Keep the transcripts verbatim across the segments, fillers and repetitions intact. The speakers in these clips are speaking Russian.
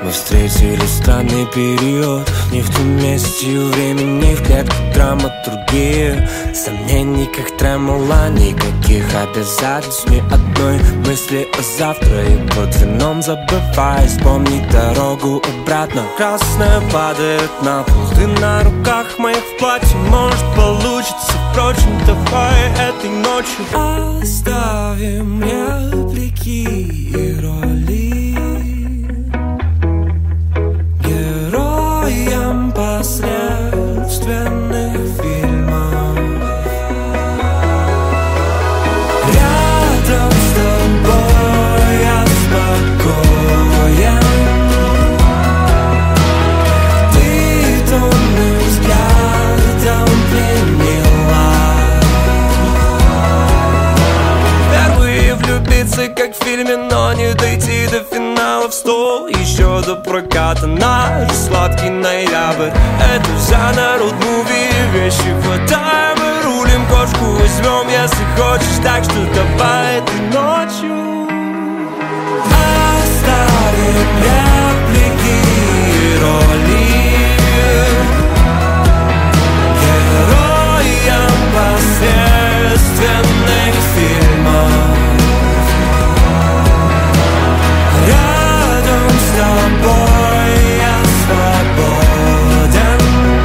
Мы встретили странный период, не в том месте и времени, в клетках драматургии. Сомнений, как тремола, никаких обязательств, ни одной мысли о завтра. И под вином забывая вспомнить дорогу обратно. Красная падает на пол, ты на руках моих в платье. Может получится, впрочем, давай этой ночью оставим реплики и роли героям посредственных фильмов. Рядом с тобой я спокоен. Ты томным взглядом пленила. Впервые влюбиться, как в фильме, но не дойти до финала в стол. Еще до проката наш сладкий ноябрь. Это жанр муви, вещи хватаем и рулим. Кошку возьмем, если хочешь, так что давай этой ночью оставим реплики и роли героям посредственных фильмов. Рядом с тобой я свободен.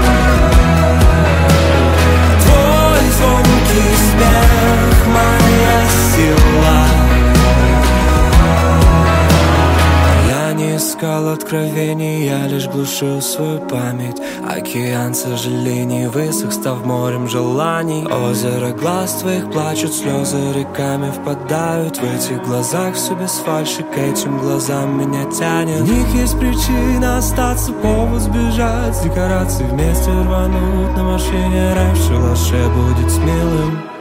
Твой звонкий смех — моя сила. Я не искал откровений, я лишь глушил свою память. Океан сожалений высох, став морем желаний. Озеро глаз твоих плачут, слезы реками впадают. В этих глазах все без фальши, к этим глазам меня тянет. В них есть причина остаться, повод сбежать. С декораций вместе рвануть на машине. Рай в шалаше будет смелым.